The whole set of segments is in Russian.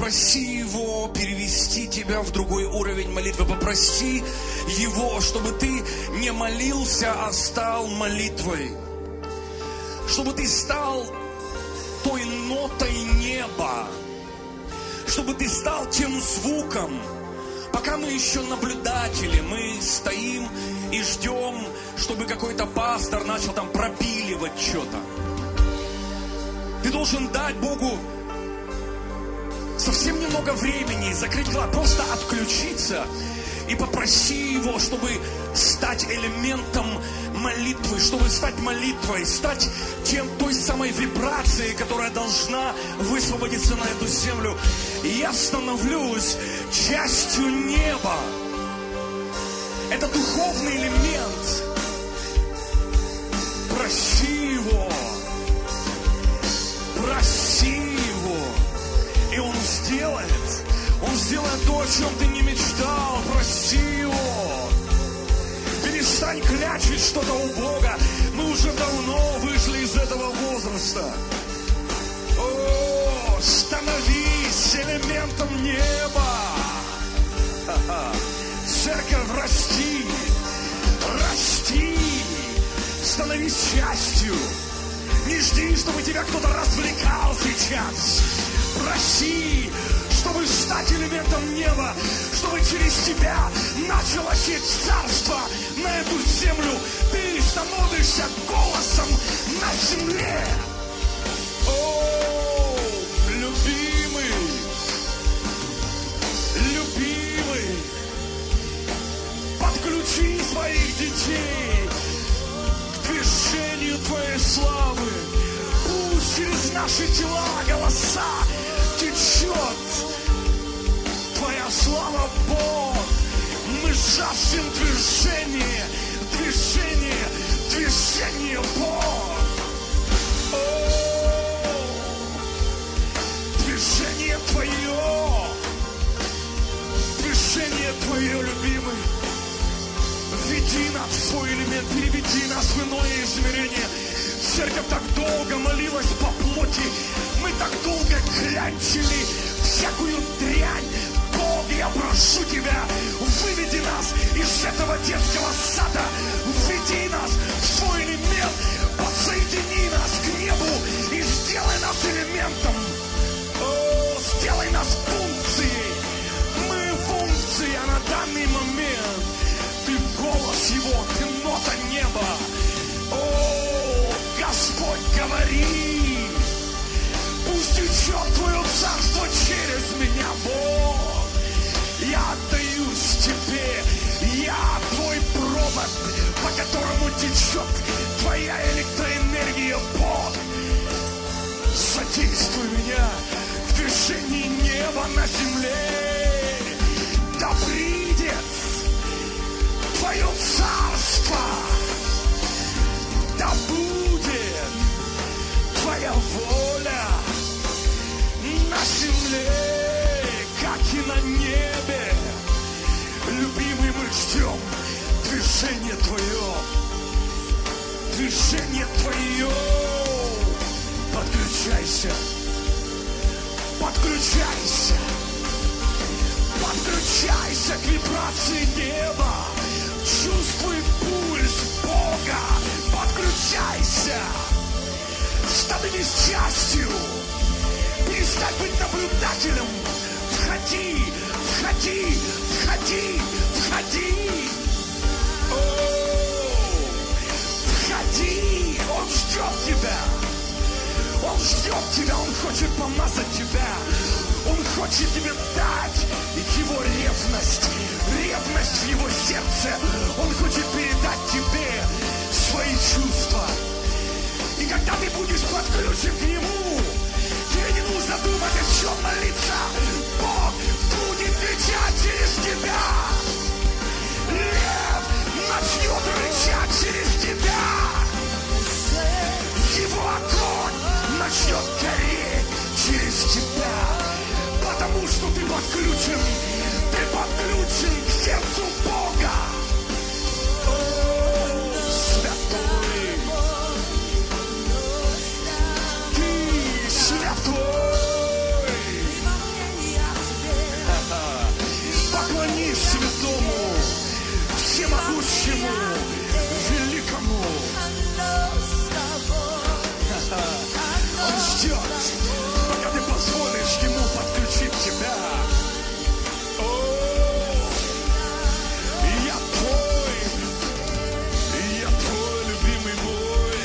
Попроси Его перевести тебя в другой уровень молитвы. Попроси Его, чтобы ты не молился, а стал молитвой. Чтобы ты стал той нотой неба. Чтобы ты стал тем звуком. Пока мы еще наблюдатели, мы стоим и ждем, чтобы какой-то пастор начал там пропиливать что-то. Ты должен дать Богу совсем немного времени, закрыть глаза, просто отключиться и попроси Его, чтобы стать элементом молитвы, чтобы стать молитвой, стать той самой вибрацией, которая должна высвободиться на эту землю. И я становлюсь частью неба. Это духовный элемент. Проси Его. Проси Его. И Он сделает то, о чем ты не мечтал. Проси Его. Перестань клячить что-то у Бога. Мы уже давно вышли из этого возраста. О, становись элементом неба. Церковь, расти. Расти. Становись частью. Не жди, чтобы тебя кто-то развлекал сейчас. Проси, чтобы стать элементом неба, чтобы через тебя начало сесть царство на эту землю. Ты становишься голосом на земле. О, любимый, любимый, подключи своих детей к движению Твоей славы. Пусть через наши тела, голоса течет Твоя слава, Бог. Мы жаждем движения, движения, движения, Бог. О, движение Твое, движение Твое, любимый. Введи нас в свой элемент, переведи нас в иное измерение. Церковь так долго молилась по плоти, мы так долго клянчили всякую дрянь. Бог, я прошу Тебя, выведи нас из этого детского сада, введи нас в свой элемент, подсоедини нас к небу и сделай нас элементом. О, сделай нас функцией. Мы функция на данный момент. Ты голос Его, Ты нота неба. О, Господь, говори. Пусть течет Твое царство через меня, Бог. Я отдаюсь Тебе. Я Твой провод, по которому течет Твоя электроэнергия, Бог. Задействуй меня в движении неба на земле. Да придет Твое царство. Да будет Твоя воля на земле, как и на небе. Любимый, мы ждем движение Твое. Движение Твое. Подключайся. Подключайся. Подключайся к вибрации неба. Чувствуй пульс Бога. Подключайся. Становись частью. Перестань быть наблюдателем. Входи, входи, входи, входи. О, входи. Он ждет тебя. Он ждет тебя. Он хочет помазать тебя. Он хочет тебе дать его ревность. Ревность в его сердце. Он хочет передать тебе свои чувства. И когда ты будешь подключен к нему, тебе не нужно думать, о чем молиться. Бог будет кричать через тебя. Лев начнет рычать через тебя. Его огонь начнет гореть через тебя. Потому что ты подключен к сердцу Бога. О, святой. Ты святой. ждет, пока ты позволишь Ему подключить тебя. Я твой, любимый мой.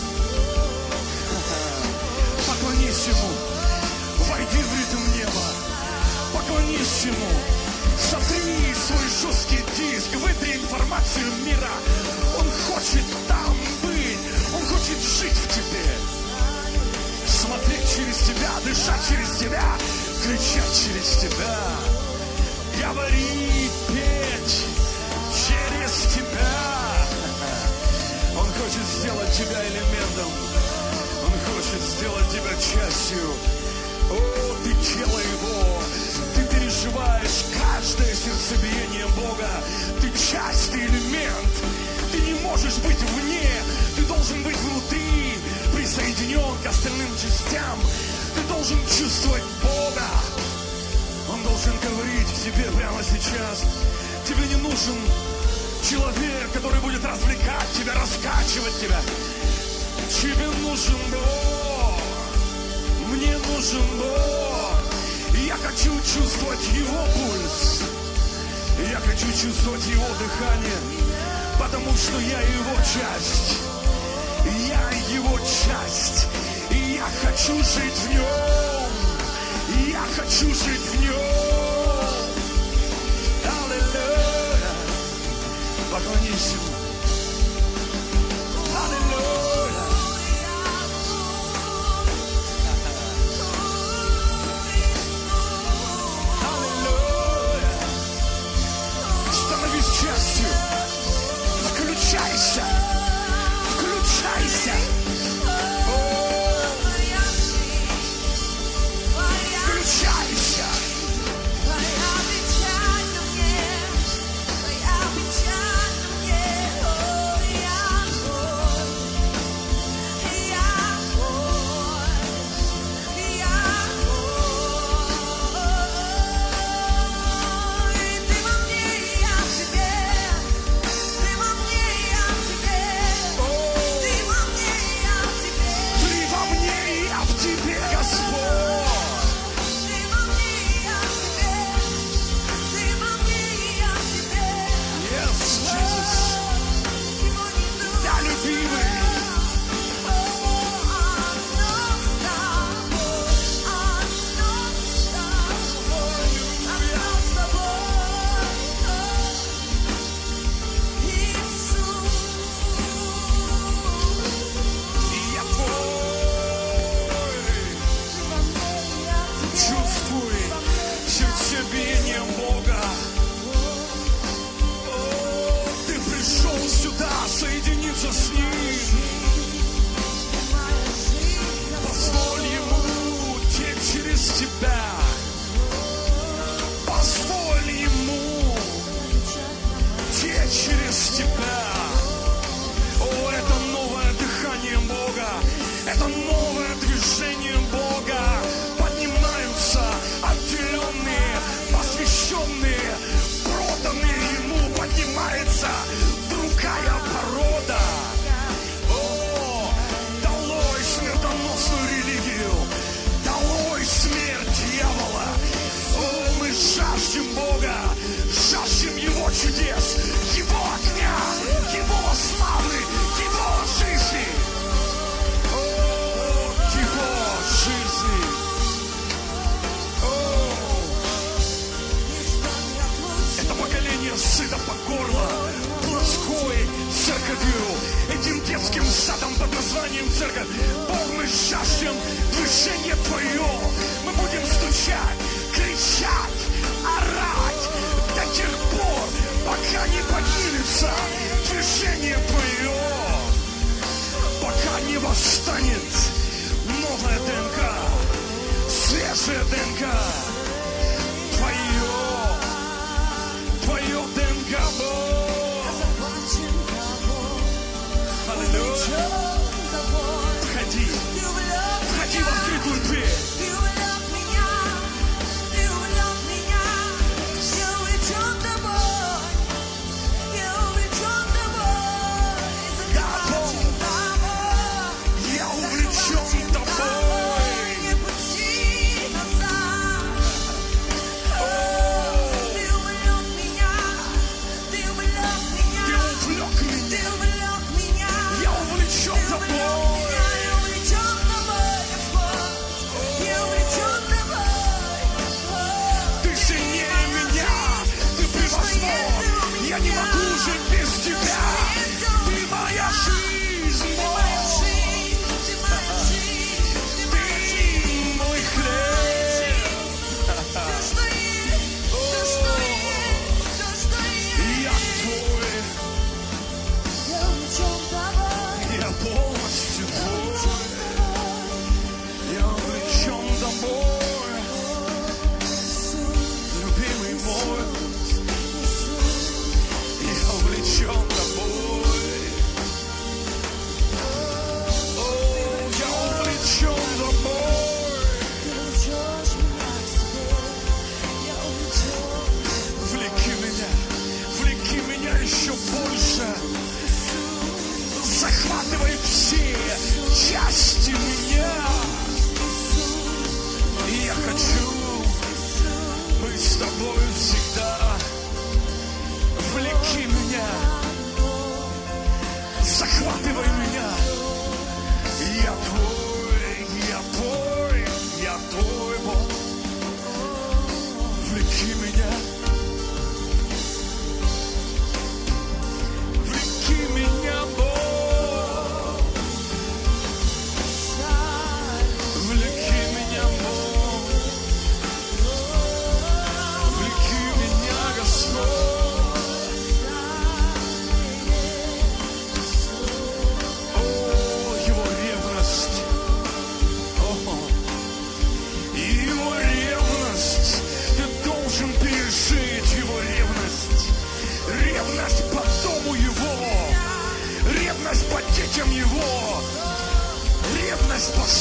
Поклонись Ему, войди в ритм неба, поклонись Ему, сотри свой жесткий диск, вытри информацию мира. Он хочет там быть, Он хочет жить в тебе, смотреть через тебя, дышать через тебя, кричать через тебя, говорить, петь через тебя. Он хочет сделать тебя элементом, Он хочет сделать тебя частью. О, ты тело Его, ты переживаешь каждое сердцебиение Бога. Ты часть, ты элемент. Ты не можешь быть вне, ты должен быть внутри, присоединен к остальным частям. Ты должен чувствовать Бога. Он должен говорить к тебе прямо сейчас. Тебе не нужен человек, который будет развлекать тебя, раскачивать тебя. Тебе нужен Бог. Мне нужен Бог. И я хочу чувствовать Его пульс. И я хочу чувствовать Его дыхание, потому что я Его часть. Я Его часть. И я хочу жить в Нем. И я хочу жить в Нем. Аллилуйя. Поклонись Ему. Аллилуйя. Аллилуйя. Становись частью. Включайся. Включайся. Включайся.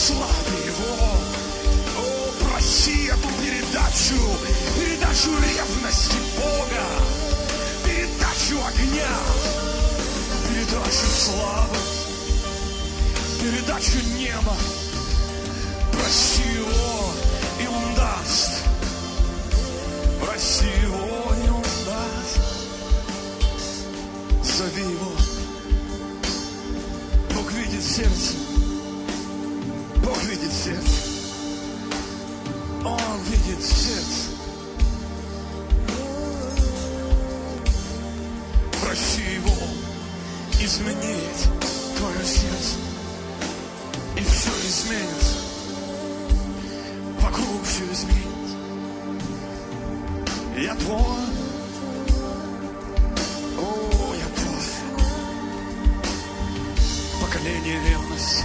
славе Его. О, проси эту передачу ревности Бога, передачу огня, передачу славы, передачу неба. Проси Его, и Он даст. Проси Его, и Он даст. Зови Его. Бог видит сердце. Бог видит сердце. Он видит сердце. Проси Его изменить твое сердце. И все изменится. Вокруг все изменится. Я твой. О, я твой. Поколение ревности.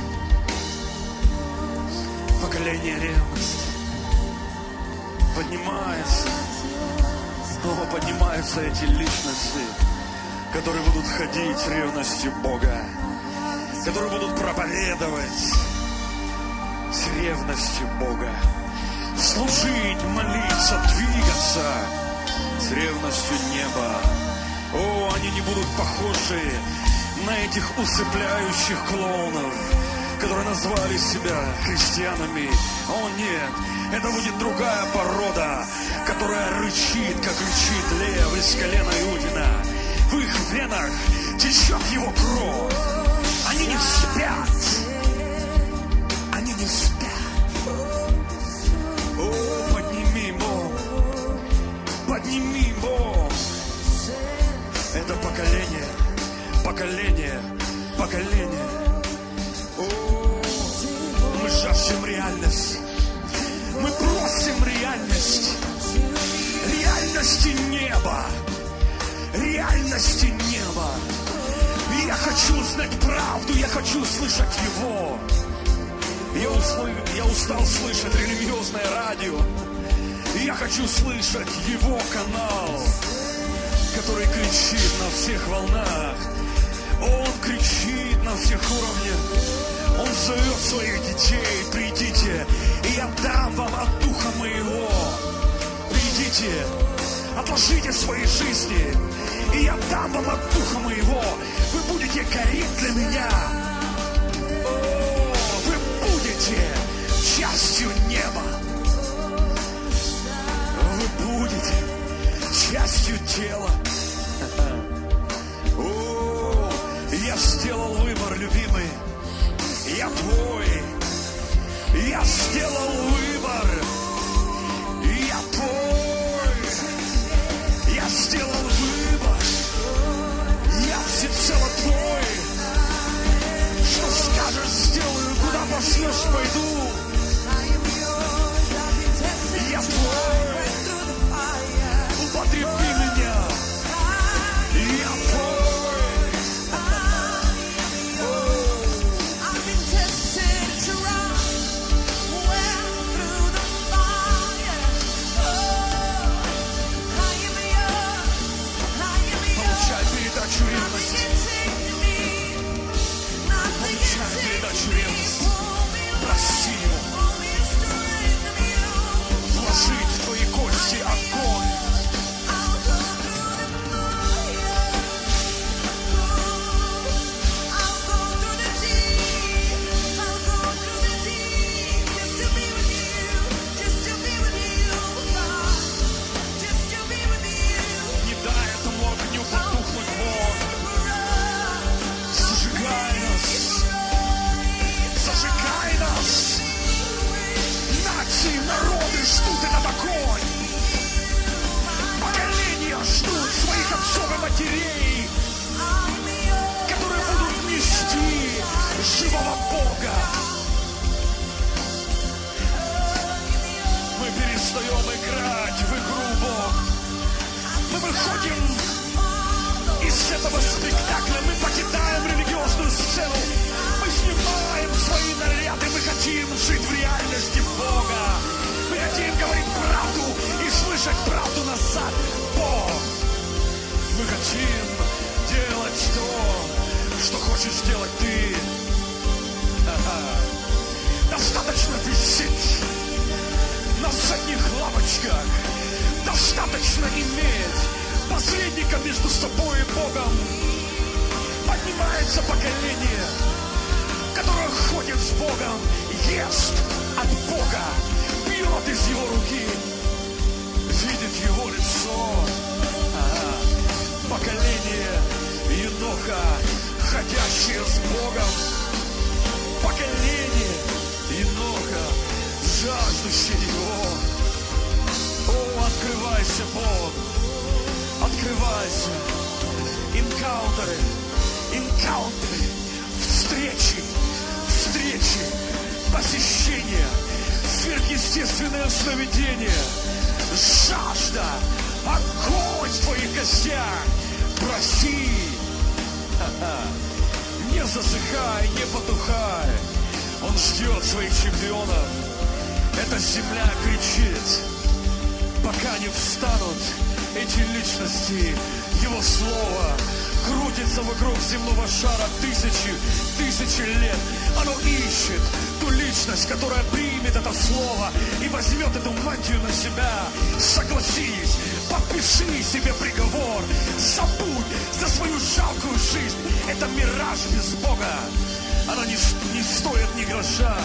Поколение ревности. Поднимаются эти личности, которые будут ходить с ревностью Бога, которые будут проповедовать с ревностью Бога, служить, молиться, двигаться с ревностью неба. О, они не будут похожи на этих усыпляющих клоунов, которые назвали себя христианами. О, нет, это будет другая порода, которая рычит, как рычит лев из колена Иудина. В их венах течет его кровь. Они не спят. Они не спят. О, подними, Бог. Подними, Бог. Это поколение. Поколение. О, мы жаждем реальность. Мы просим реальность. Реальности неба. Реальности неба. И я хочу знать правду. Я хочу слышать Его. Я устал слышать религиозное радио. И я хочу слышать Его канал, который кричит на всех волнах. Он кричит на всех уровнях. Он зовет своих детей. Придите, и я дам вам от Духа Моего. Придите, отложите свои жизни, и я дам вам от Духа Моего. Вы будете гореть для Меня. О, вы будете частью неба. Вы будете частью тела. О, я сделал выбор, любимый. Я твой. Я сделал выбор. Я твой. Я сделал выбор. Я всецело твой. Что скажешь, сделаю, куда пошлешь, пойду. Я твой. Употреби меня. Я твой. Получай передачу ревности. Получай передачу ревности. Проси Его. Вложить в твои кости огонь. Не дай этому огню потухнуть, Бог. Зажигай нас. Зажигай нас. Нации, народы ждут этот огонь. Поколения ждут своих отцов и матерей, которые будут нести живого Бога. Мы перестаем играть в игру, Бог. Мы выходим из этого спектакля, мы покидаем религиозную сцену, мы снимаем свои наряды, мы хотим жить в реальности Бога. Мы хотим говорить правду и слышать правду назад, Бог. Мы хотим делать то, что хочешь делать Ты. Да Достаточно висеть на задних лавочках. Достаточно иметь посредника между собой и Богом. Поднимается поколение, которое ходит с Богом, ест от Бога, пьет из Его руки, видит Его лицо. Поколение Еноха, ходящее с Богом. Поколение Еноха, жаждущее Его. О, открывайся, Бог, открывайся. Инкаунтеры, встречи, посещения, сверхъестественное сновидение, жажда, огонь в твоих гостях. Проси, не засыхай, не потухай. Он ждет своих чемпионов. Эта земля кричит, пока не встанут эти личности. Его слово крутится вокруг земного шара тысячи лет. Оно ищет ту личность, которая примет это слово и возьмет эту мантию на себя. Согласись, подпиши себе приговор. Забудь за свою жалкую жизнь. Это мираж без Бога. Она не стоит ни гроша.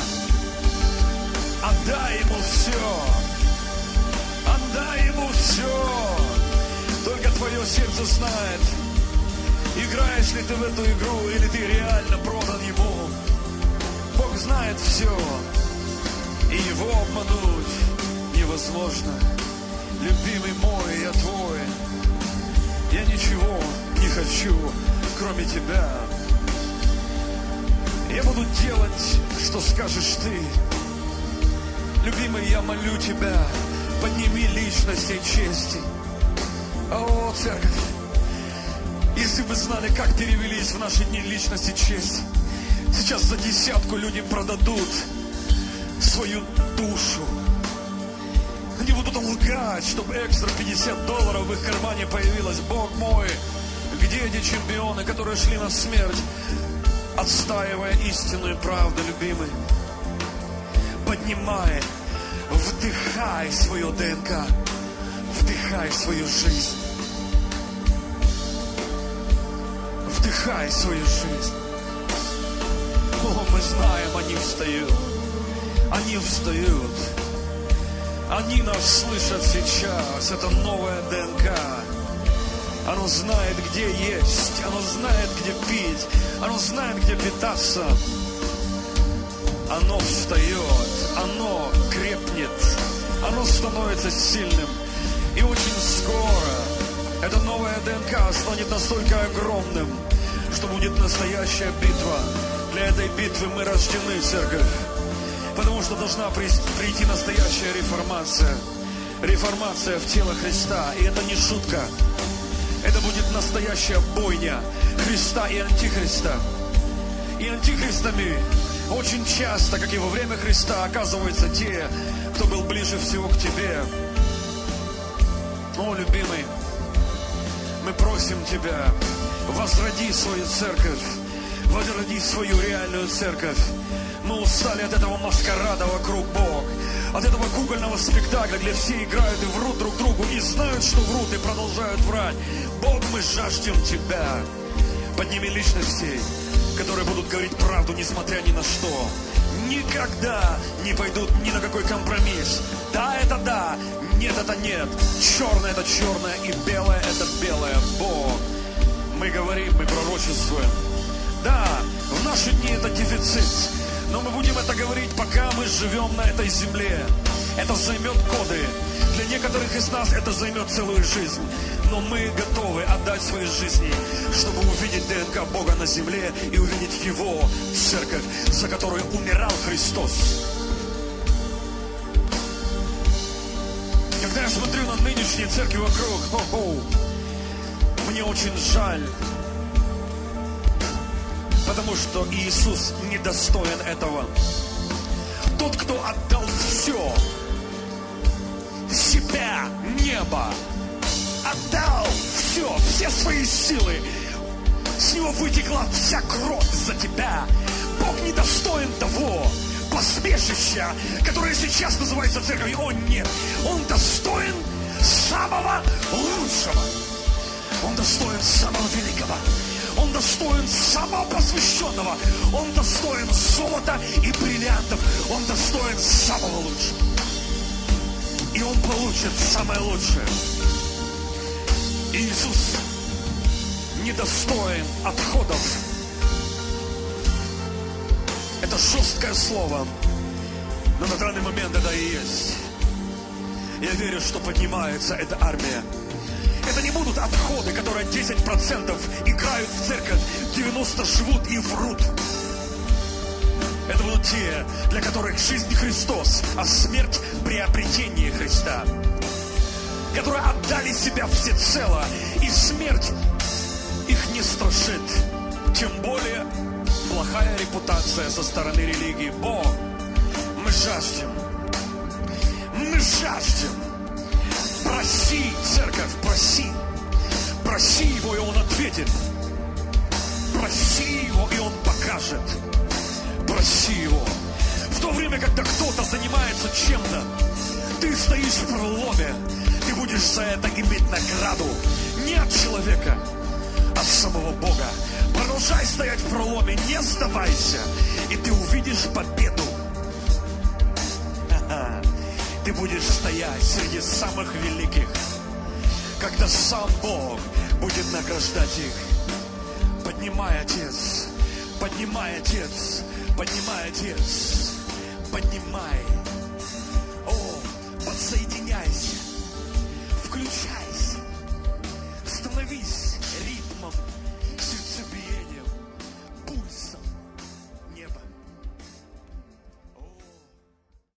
Отдай Ему все. Отдай Ему все. Только твое сердце знает, играешь ли ты в эту игру, или ты реально продан Ему. Бог знает все, и Его обмануть невозможно. Любимый мой, я твой. Я ничего не хочу, кроме тебя. Я буду делать, что скажешь ты. Любимый, я молю тебя, подними личностей чести. О, церковь, если бы знали, как перевелись в наши дни личности честь. Сейчас за 10 люди продадут свою душу. Они будут лгать, чтобы экстра $50 в их кармане появилось. Бог мой, где эти чемпионы, которые шли на смерть, отстаивая истинную правду, любимый? Поднимай, вдыхай свое ДНК, вдыхай свою жизнь. Вдыхай свою жизнь. О, мы знаем, они встают. Они встают. Они нас слышат сейчас. Это новая ДНК. Оно знает, где есть. Оно знает, где пить. Оно знает, где питаться. Оно встает. Оно крепнет. Оно становится сильным. И очень скоро эта новая ДНК станет настолько огромным, что будет настоящая битва. Для этой битвы мы рождены, церковь. Потому что должна прийти настоящая реформация. Реформация в тело Христа. И это не шутка. Это будет настоящая бойня Христа и Антихриста. И антихристами очень часто, как и во время Христа, оказываются те, кто был ближе всего к тебе. О, любимый, мы просим Тебя, возроди свою церковь, возроди свою реальную церковь. Мы устали от этого маскарада вокруг Бога, от этого кукольного спектакля, где все играют и врут друг другу, и знают, что врут, и продолжают врать. Бог, мы жаждем Тебя. Подними личностей, которые будут говорить правду, несмотря ни на что. Никогда не пойдут ни на какой компромисс. Да, это да, нет, это нет. Черное это черное, и белое это белое. Бог, мы говорим, мы пророчествуем. Да, в наши дни это дефицит, но мы будем это говорить, пока мы живем на этой земле. Это займет годы. Для некоторых из нас это займет целую жизнь. Но мы готовы отдать свои жизни, чтобы увидеть ДНК Бога на земле и увидеть Его церковь, за которую умирал Христос. Когда я смотрю на нынешние церкви вокруг, мне очень жаль, потому что Иисус недостоин этого. Тот, кто отдал все, себя, небо, отдал все свои силы. С него вытекла вся кровь за тебя. Бог недостоин того. посмешища, которое сейчас называется церковью. О, нет. Он достоин самого лучшего. Он достоин самого великого. Он достоин самого посвященного. Он достоин золота и бриллиантов. Он достоин самого лучшего. И он получит самое лучшее. Иисус недостоин отходов. Это жесткое слово, но на данный момент это и есть. Я верю, что поднимается эта армия. Это не будут отходы, которые 10% играют в церковь, 90% живут и врут. Это будут те, для которых жизнь Христос, а смерть приобретение Христа. Которые отдали себя всецело, и смерть их не страшит. Тем более плохая репутация со стороны религии. Бог, мы жаждем. Мы жаждем. Проси, церковь, проси. Проси Его, и Он ответит. Проси Его, и Он покажет. Проси Его. В то время, когда кто-то занимается чем-то, ты стоишь в проломе, ты будешь за это иметь награду не от человека, а от самого Бога. Продолжай стоять в проломе, не сдавайся, и ты увидишь победу. Ты будешь стоять среди самых великих, когда сам Бог будет награждать их. Поднимай, Отец, поднимай, Отец, поднимай, Отец, поднимай.